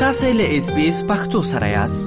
تاسو له SBS پښتو سره یاست.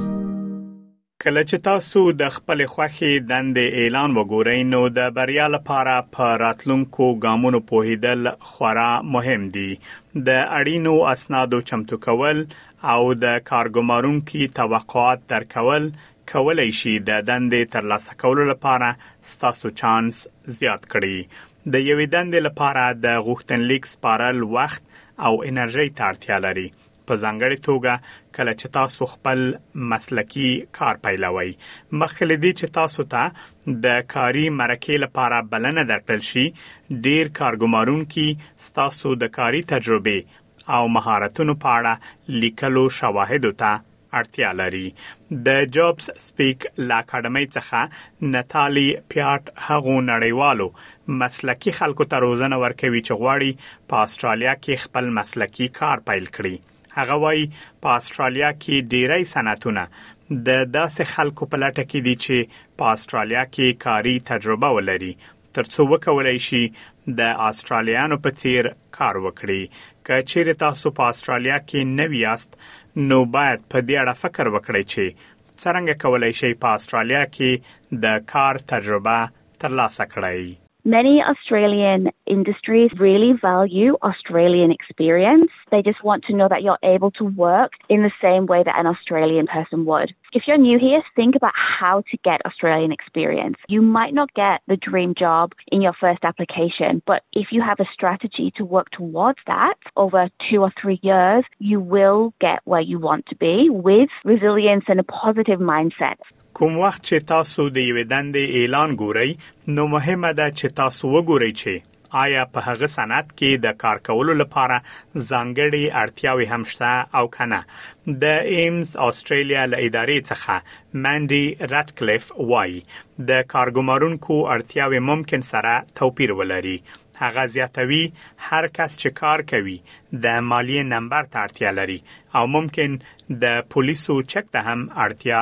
کله چې تاسو د خپل خوښي دندې اعلان وګورئ نو د بریا لپاره په راتلونکو ګامونو پوهیدل خورا مهم دي. د اړینو اسنادو چمتو کول او د کارګمارونکو توقعات درکول کولای شي د دندې ترلاسه کولو لپاره ستاسو چانس زیات کړي. د یوې دندې لپاره د غوښتنلیک سپارل وخت او انرژي ته اړتیا لري. په ځانګړې توګه کله چې تاسو خپل مسلکی کار پیلوي، مخکې له دې چې تاسو ته د کاري مرکې لپاره بلنه درکړل شي، ډیر کارګمارونکي تاسو د کاري تجربه او مهارتونو په اړه لیکلو شواهدو ته اړتیا لري. د جابز سپیک لا اکیډمي څخه ناتالي پیاټ هغو نړیوالو مسلکی خلکو ته روزنه ورکوي چې غواړي په استرالیا کې خپل مسلکی کار پیل کړي. هغه وايي په استرالیا کې ډیری صنعتونه د داسې خلکو په لټه کې دي چې په استرالیا کې کاري تجربه ولري ترڅو وکولای شي د استرالیانو په څیر کار وکړي. که چیرې تاسو په استرالیا کې نوی یاست نو باید په دې اړه فکر وکړئ چې څنګه کولای شئ په استرالیا کې د کار تجربه ترلاسه کړئ. Many Australian industries really value Australian experience. They just want to know that you're able to work in the same way that an Australian person would. If you're new here, think about how to get Australian experience. You might not get the dream job in your first application, but if you have a strategy to work towards that over 2 or 3 years, you will get where you want to be with resilience and a positive mindset. کوم وخت چې تاسو د یوې دندې اعلان ګورئ نو مهمه ده چې تاسو وګورئ چې آیا په هغه صنعت کې د کار کولو لپاره ځانګړي اړتیاوې هم شته او کنه. د ایمز استرالیا له ادارې څخه مانډي راتکلیف وايي د کارګمارونکو اړتیاوې ممکن سره توپیر ولري. هغه زیاتوي هر کس چې کار کوي د مالیې نمبر ته اړتیا لري او ممکن د پولیسو چک ته هم اړتیا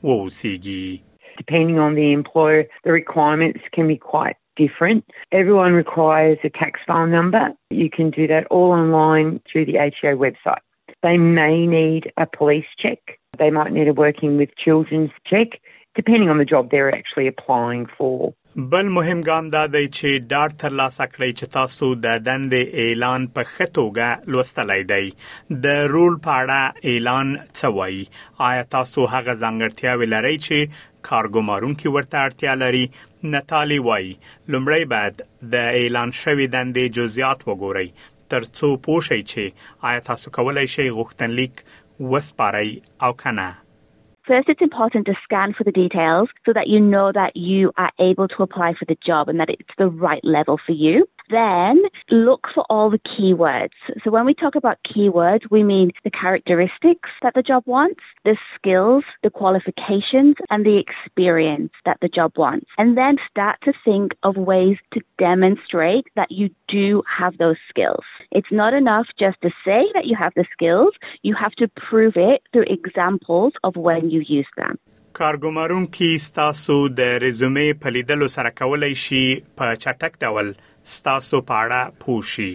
Depending on the employer, the requirements can be quite different. Everyone requires a tax file number. You can do that all online through the ATO website. They may need a police check. They might need a working with children's check, depending on the job they're actually applying for. بل مهم ګام دا دی چې ډاډ ترلاسه کړئ چې تاسو د دندې اعلان په ښه توګه لوستلی دی. د رول په اړه اعلان څه وایي؟ آیا تاسو هغه ځانګړتیاوې لرئ چې کارګمارونکي ورته اړتیا لري؟ ناتالي وایي لومړی باید د اعلان شوي دندې جزئیات وګورئ ترڅو پوه شئ چې آیا تاسو کولی شئ غوښتنلیک وسپارئ او کنه. First, it's important to scan for the details so that you know that you are able to apply for the job and that it's the right level for you. Then, look for all the keywords. So when we talk about keywords, we mean the characteristics that the job wants, the skills, the qualifications, and the experience that the job wants. And then start to think of ways to demonstrate that you do have those skills. It's not enough just to say that you have the skills. You have to prove it through examples of when you use them. کارګمارونکي ستاسو د ریزومې په لیدلو سره کولای شي په چټک ډول ستاسو په اړه پوه شي.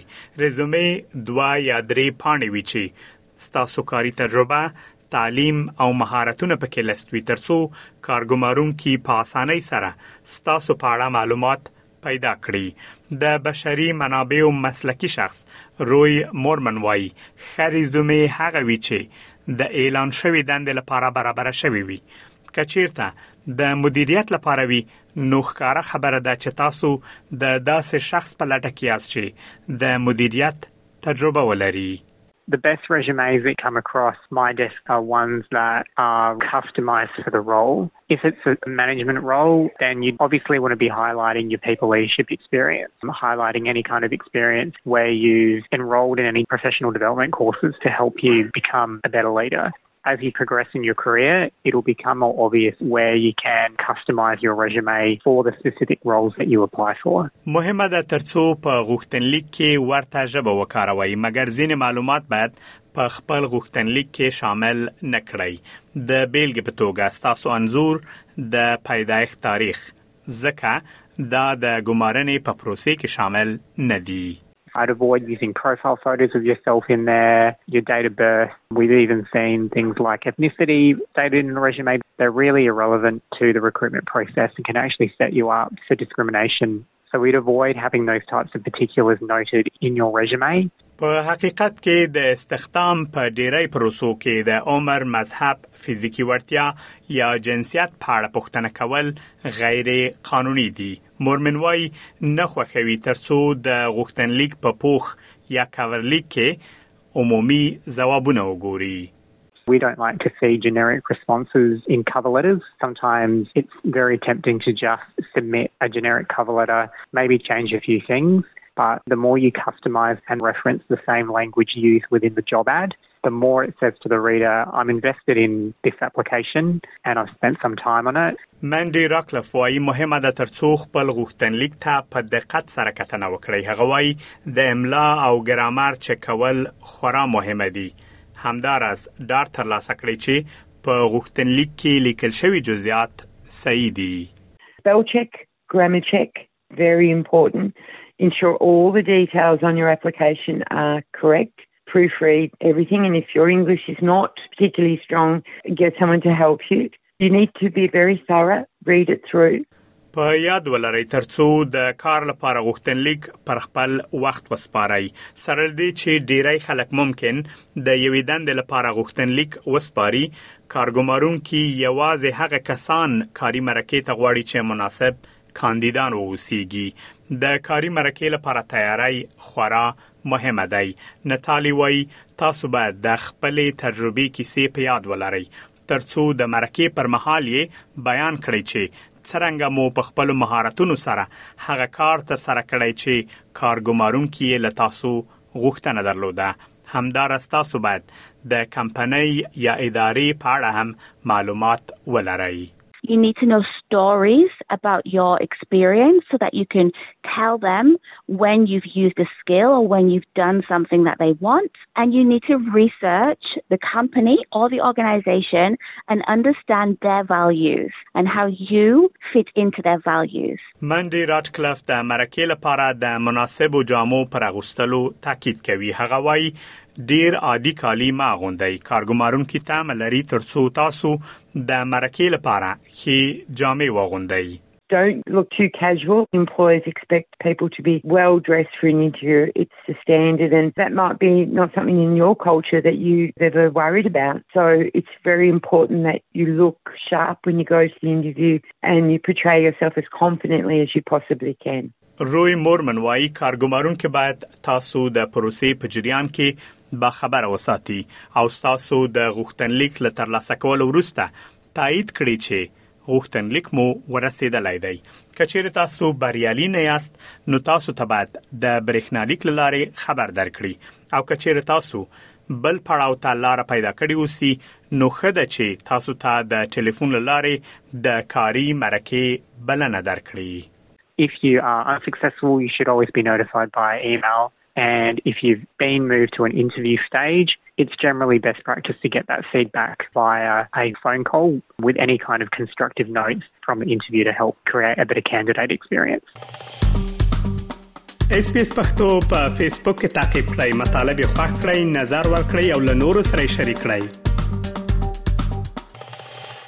ریزومې 2 یا 3 پاڼې وي چې ستاسو کاري تجربه، تعلیم او مهارتونه پکې لستوي ترڅو کارګمارونکي په اسانۍ سره ستاسو په اړه معلومات پیدا کړي. د بشري منابعو مسلکی شخص روی مورمن وايي ښه ریزومې هغه وي چې د اعلان شوی دندې لپاره برابر شوی وي. که چیرته د مدیریت لپاره وي نو ښکاره خبره ده چې تاسو د داسې شخص په لټه کې یاست چې د مدیریت تجربه ولري. The best resumes that come across my desk are ones that are customized for the role. If it's a management role, then you obviously want to be highlighting your people leadership experience, highlighting any kind of experience where you've enrolled in any professional development courses to help you become a better leader. As you progress in your career, it'll become more obvious where you can customize your resume for the specific roles that you apply for. مهمه ده ترڅو په غوښتنلیک کې ورته ژبه وکاروئ، مګر ځینې معلومات باید په خپل غوښتنلیک کې شامل نه کړئ. د بیلګې په توګه ستاسو انځور د پیدایښت تاریخ، ځکه دا د ګمارنې په پروسې کې شامل نه دي. I'd avoid using profile photos of yourself in there, your date of birth. We've even seen things like ethnicity stated in a resume. They're really irrelevant to the recruitment process and can actually set you up for discrimination. So we'd avoid having those types of particulars noted in your resume. په حقیقت کې د استخدام په ډیری پروسو کې د عمر، مذهب، فزیکی وړتیا یا جنسیت په اړه پوښتنه کول غیر قانوني دي. مورمن وايي نه خوښوي ترڅو د غوښتنلیک په پوښ یا کاورلیک کې عمومي ځوابونه وګوري. We don't like to see generic responses in cover letters. Sometimes it's very tempting to just submit a generic cover letter, maybe change a few things. But the more you customise and reference the same language used within the job ad, the more it says to the reader, I'm invested in this application and I've spent some time on it. منډي راکلف وايي مهمه ده ترڅو خپل غوښتنلیک ته په دقت سره کتنه وکړي. هغه وايي د املا او ګرامر چک کول خورا مهمه دي. همدارس ډار ترلاسه کړي چې په غوښتنلیک کې لیکل شوی جزئیات صحیح دي. Spell check, grammar check, very important. Ensure all the details on your application are correct. Proofread everything, and if your English is not particularly strong, get someone to help you. You need to be very thorough, read it through. په یاد ولرئ ترڅو د کار لپاره غوښتنلیک پر خپل وخت وسپارئ. سره دې چې ډیری خلک ممکن د یوې دندې لپاره غوښتنلیک وسپاري، کارګمارونکي یوازې هغه کسان کاري مرکې ته غواړي چې مناسب کاندیدان ووسیږي. د کاري مرکې لپاره تیاری خورا مهمه دی. نتالی وايي تاسو باید د خپلې تجربې کیسې په یاد ولرئ ترڅو د مرکې پر مهال یې بیان کړئ چې څرنګه مو په خپل مهارتونو سره هغه کار تر سره کړی چې کارګمارونکي له تاسو غوښتنه درلوده. همدارس تاسو باید د کمپنۍ یا ادارې په اړه هم معلومات ولرئ. You need to know stories about your experience so that you can tell them when you've used a skill or when you've done something that they want. And you need to research the company or the organization and understand their values and how you fit into their values. منډي راټکلف د مرکې لپاره د مناسبو جامو پر اغوستلو تاکید کوي. هغه وايي ډیر عادي کالي ما غوندي کارګمارونکي ته ملري ترڅو تاسو د مرکې لپاره ښې جامې واغوندئ. Don't look too casual. Employers expect people to be well dressed for an interview. It's the standard, and that might be not something in your culture that you've ever worried about. So it's very important that you look sharp when you go to the interview and you portray yourself as confidently as you possibly can. روی مورمن وايي کارګمارونکي باید تاسو د پروسې په جریان کې با خبر وساتي او تاسو د غوښتنلیک له ترلاسه کولو وروسته تایید کړئ چې غوښتنلیک مو ورسېدلی دی. کچېرې تاسو بریالي نه یاست نو تاسو ته باید د برېښنالیک له لارې خبر درکړي او کچېرې تاسو بل پړاو ته لار پیدا کړی اوسي نو ښه ده چې تاسو ته د ټلیفون له لارې د کاري مرکې بلنه درکړي. If you are unsuccessful, you should always be notified by email. And if you've been moved to an interview stage, it's generally best practice to get that feedback via a phone call with any kind of constructive notes from the interview to help create a better candidate experience. SBS پښتو په فیسبوک کې تعقیب کړئ، مطالب یې خوښ کړئ، نظر ورکړئ او له نورو سره شریک کړئ.